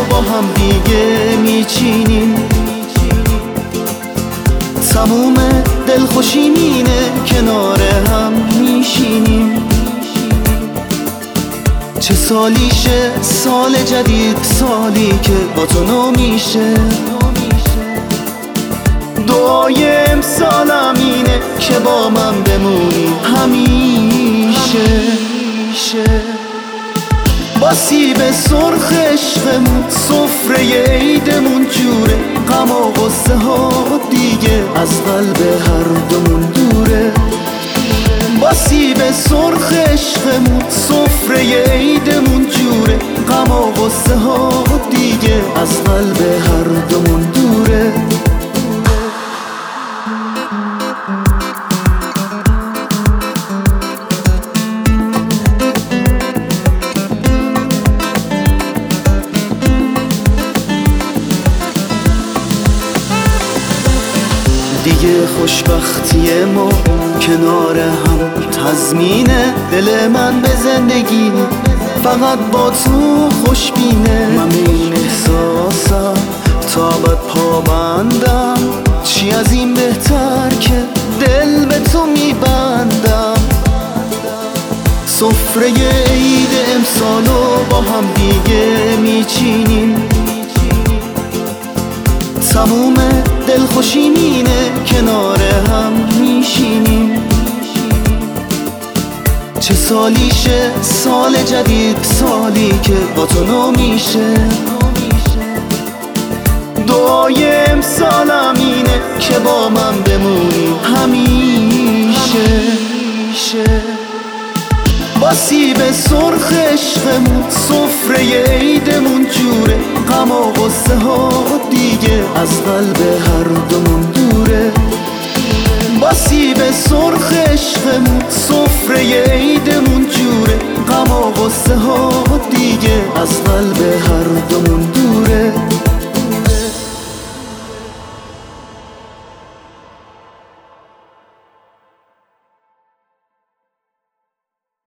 با هم دیگه میچینیم. تموم دلخوشی مینه کنار هم میشینیم. چه سالیشه سال جدید، سالی که با تو نو میشه. دعای امسالم اینه که با من بمونی همیشه. با سیب سرخ عشقمون سفره عیدمون جوره. غم و غصه ها دیگه از قلب هر دومون دوره. با سیب سرخ عشقمون سفره عیدمون جوره. غم و غصه ها دیگه از قلب هر دومون دوره. دیگه خوشبختی ما کنار هم تضمینه. دل من به زندگی فقط با تو خوشبینه. من به این احساسم تا بد پابندم. چی از این بهتر که دل به تو میبندم. سفره عید امسالو با هم دیگه میچینیم. تموم دلخوشی مینه کنار هم میشینیم. چه سالیشه سال جدید، سالی که با تو نو میشه. دعای امسالم اینه که با من بمونی همیشه. با سیب سرخ عشقمون سفره عیدمون جوره. غم و غصه ها دیگه از قلب هر دومون دوره. با سیب سرخ عشقمون سفره عیدمون جوره. غم و غصه ها دیگه از قلب هر دومون